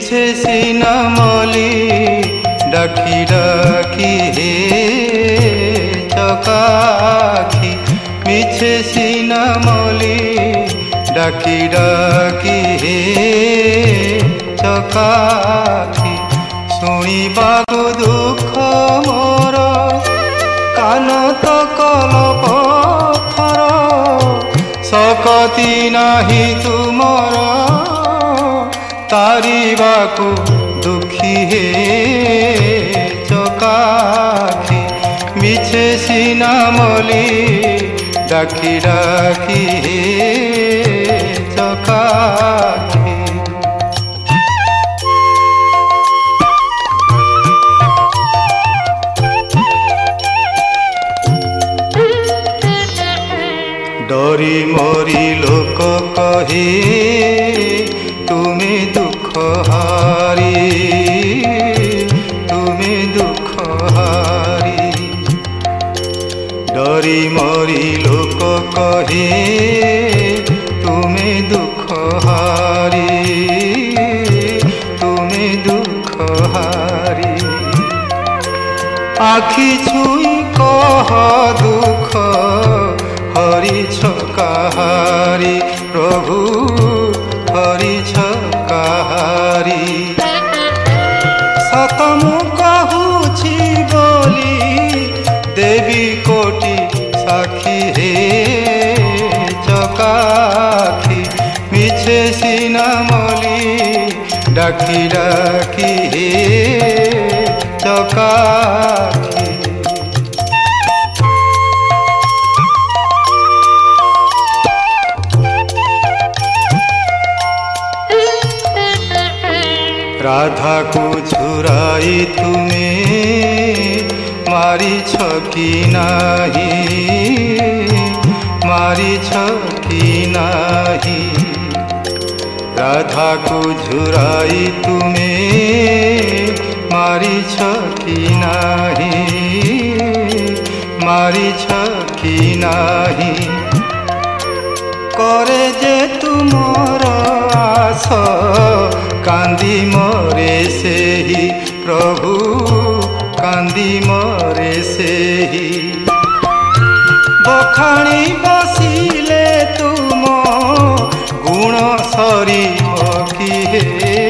मिछे सीना मली डाकी डाकी हे चकाखी मिछे सीना मली डाकी डाकी हे चकाखी शुणिबाकु दुख मोर कान तो कल पथर सकती नाही तुमर तारिबाकु दुखी हे चकाखी मिछे सीना मली डाकी डाकी हे चकाखी। डरी मरी लोक कहे तुम्हें दुख हारी तुम्हें दुख हारी डरी मरी लोक कहे तुम्हें दुख हारी तुम्हें दुख हारी आखि छुई कह दुख हरि छकाहारी प्रभु हरि छकाहारी सतमु कहूछि बोली देवी कोटि साखी हे चकाखी मिछे सीना मली डाकी डाकी हे चकाखी। राधा को झुराई तुम्हें मारी छकी नाही मारी छकी नाही राधा को झुराई तुम्हें मारी छकी नाही मारी छकी नाही करे जे तुमर आस कांदी मरे से ही प्रभु कांदी मरे से ही बखाणी बसिले तुम गुण सरी की हे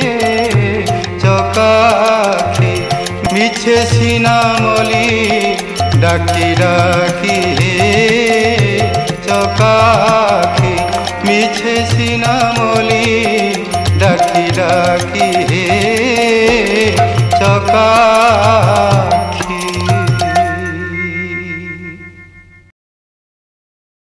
चकाखी मिछे सीना मली डाकी डाकी हे चकाखी मिछे सीना मली डाकी डाकी हे चकाखी।